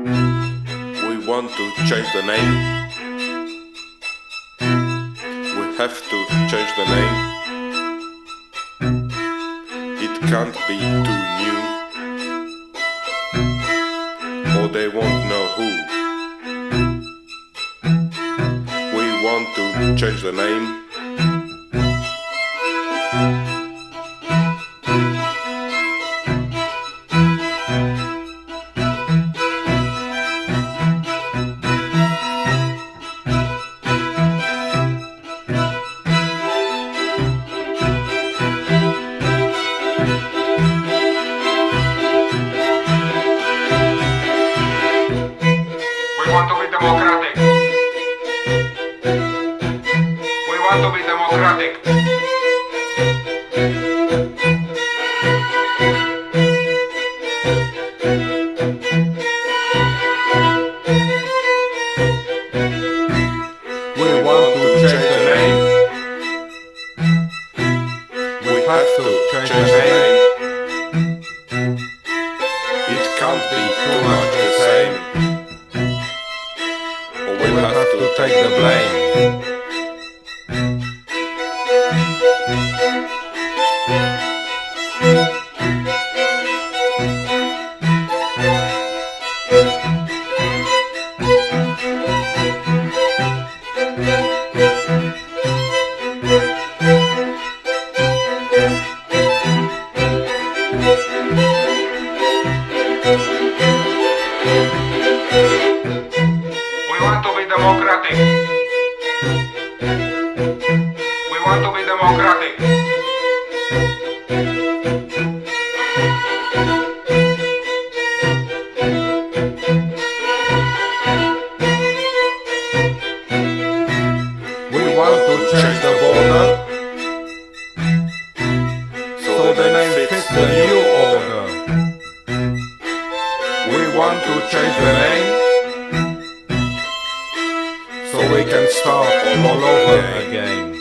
We want to change the name. We have to change the name. It can't be too new, or they won't know who. We want to change the name. We want to be democratic. We want to be democratic. We want to change the name. We have to change the name. It can't be too much the same, or we'll have to take the blame. We want to be democratic. We want to be democratic. We want to change the border, so the name fits the new order. We want to change the name, so we can start all over again.